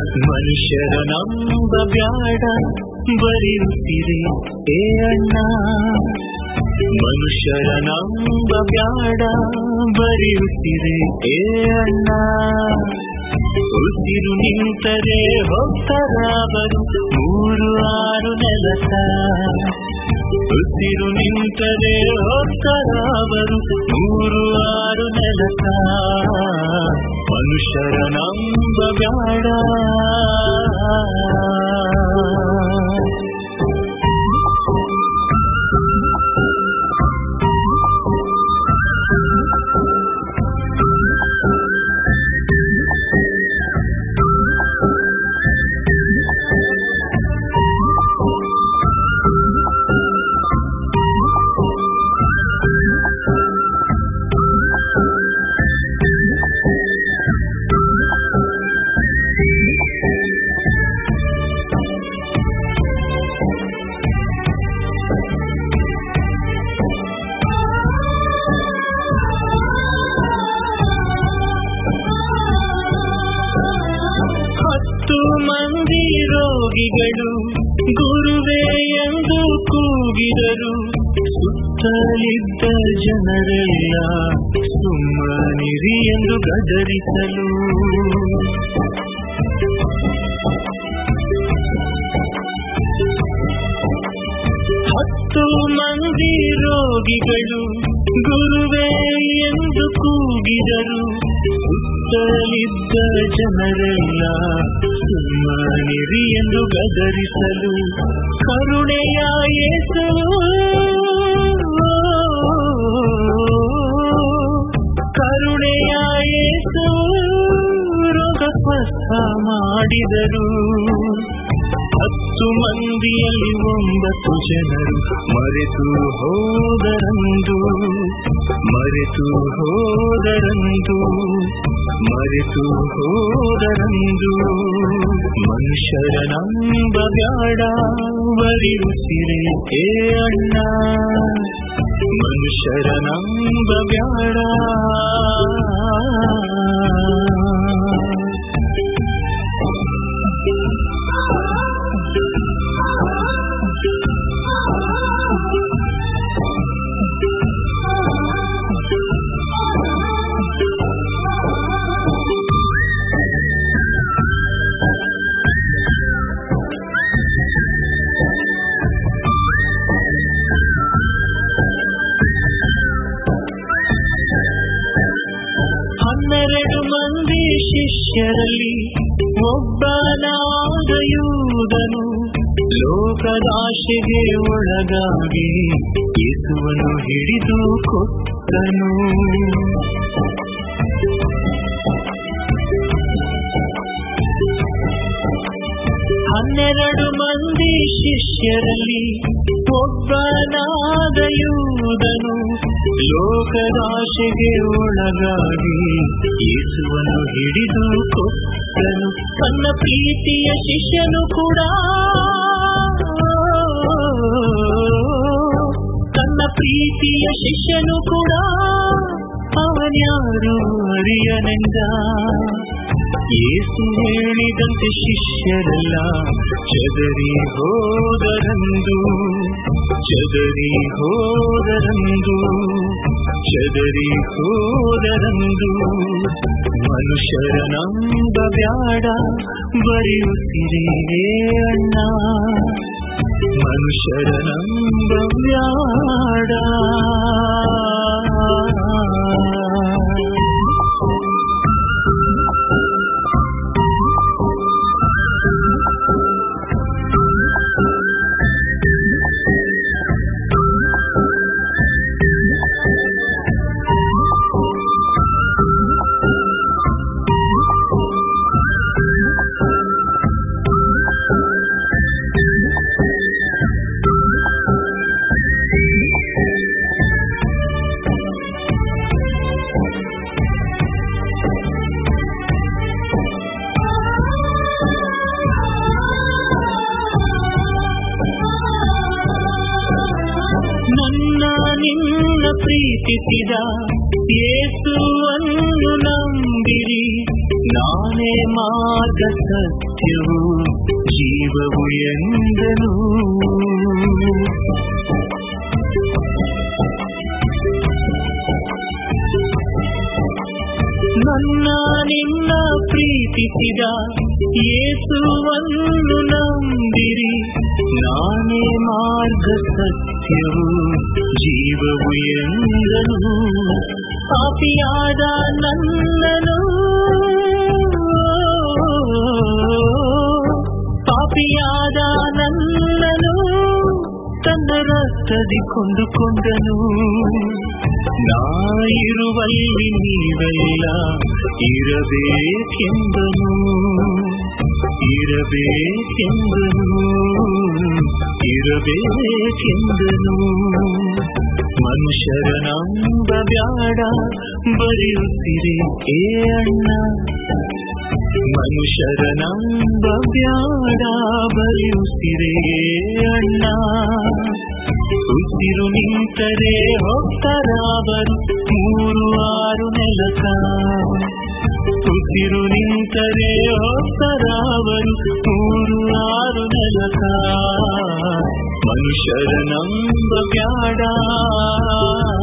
ಮನುಷ್ಯರ ನಂಬ ಬ್ಯಾಡ ಬರೆಯುತ್ತೀರಿ ಏ ಅಣ್ಣ, ಮನುಷ್ಯರ ನಂಬ ಬ್ಯಾಡ ಬರೆಯುತ್ತೀರಿ ಏ ಅಣ್ಣ. ಉಸಿರು ನಿಂತರೆ ಹೋಗ್ತಾರಾವರು 3-6 ನೆಲಸ, ಉಸಿರು ನಿಂತರೆ ಹೋಗ್ತಾರಾವರು 3-6 ನೆಲಸ. ಮನುಷ್ಯರ ನಂಬ ಬ್ಯಾಡ. ರೋಗಿಗಳು ಗುರುವೇ ಎಂದು ಕೂಗಿದರು, ಸುತ್ತಲಿದ್ದ ಜನರೆಲ್ಲ ಸುಮ್ಮನಿರಿ ಎಂದು ಗದರಿಸಲು. 10 ಮಂದಿ ರೋಗಿಗಳು ಗುರುವೇ ಎಂದು ಕೂಗಿದರು, ಸುತ್ತಲಿದ್ದ ಜನರೆಲ್ಲ ಸುಮ್ಮನಿರಿ ಎಂದು ಗದರಿಸಲು. ಕರುಣೆಯ ಯೇಸು, ಕರುಣೆಯ ಯೇಸು ರೋಗ ಸ್ವಸ್ಥ ಮಾಡಿದರು. 10 ಮಂದಿಯಲ್ಲಿ 9 ಜನರು ಮರೆತು ಹೋದರಂದು, ಮರೆತು ಹೋದರಂದು, ಮರೆತು ಹೋದರಂದು. ಮನುಷ್ಯರ ನಂಬ ಬ್ಯಾಡ ಬರೆಯುತ್ತೀರಿ ಏ ಅಣ್ಣ, ಮನುಷ್ಯರ ನಂಬ ಬ್ಯಾಡ. ಶಿಷ್ಯರಲ್ಲಿ ಒಬ್ಬನಾದ ಯೂದನು ಲೋಕದಾಶೆಗೆ ಒಳಗಾಗಿ ಯೇಸುವನ್ನು ಹಿಡಿದು ಕೊಟ್ಟನು. 12 ಮಂದಿ ಶಿಷ್ಯರಲ್ಲಿ ಒಬ್ಬನಾದ ಯೂದನು ಲೋಕದಾಶೆಗೆ ಒಳಗಾಗಿ ಯೇಸುವನ್ನು ಹಿಡಿದು ಕೊಟ್ಟನು. ತನ್ನ ಪ್ರೀತಿಯ ಶಿಷ್ಯನು ಕೂಡ, ತನ್ನ ಪ್ರೀತಿಯ ಶಿಷ್ಯನು ಕೂಡ ಅವನ್ಯಾರು ಅರಿಯನೆಂದ. ಯೇಸು ಹೇಳಿದಂತೆ ಶಿಷ್ಯರೆಲ್ಲ ಚದರಿ ಹೋದರಂದು, ಚದರಿ ಹೋದರಂದು, ಚದರಿ ಹೋದರಂದು. ಮನುಷ್ಯರ ನಂಬ ಬ್ಯಾಡ ಬರೆಯುತ್ತೀರಿ ಅಣ್ಣ, ಮನುಷ್ಯರ ನಂಬ ಬ್ಯಾಡ. ಪ್ರೀತಿಸಿದ ಯೇಸುವನ್ನು ನಂಬಿರಿ, ನಾನೇ ಮಾರ್ಗ ಸತ್ಯವು ಜೀವವು ಎಂದನು. ನನ್ನ ನಿನ್ನ ಪ್ರೀತಿಸಿದ ಯೇಸುವನ್ನು ನಂಬಿರಿ, ನಾನೇ ಮಾರ್ಗ ಸತ್ಯವು ಜೀವವು ಎಂದನು. ಪಾಪಿಯಾದ ನನ್ನನು, ಪಾಪಿಯಾದ ನನ್ನನು ತನ್ನ ರಕ್ತದಿ ಕೊಂಡುಕೊಂಡನು. ನಾ ಇರುವಲ್ಲಿ ನೀವೆಲ್ಲ ಇರಬೇಕೆಂದನು, ಇರಬೇಕೆಂದನು, ಇರಬೇಕೆಂದನು. ಮನುಷ್ಯರ ನಂಬ ಬ್ಯಾಡ ಬರೆಯುತ್ತೀರಿ ಏ ಅಣ್ಣ, ಮನುಷ್ಯರ ನಂಬ ಬ್ಯಾಡ ಬರೆಯುತ್ತೀರಿ ಅಣ್ಣ. ಉಸಿರು ನಿಂತರೆ ಹೋಗ್ತಾರಾವರು 3-6 ನೆಲಕ, ಉಸಿರು ನಿಂತರೆ ಹೋಗ್ತಾರಾವರು 3-6 ನೆಲಕ. ಮನುಷ್ಯರ ನಂಬ ಬ್ಯಾಡ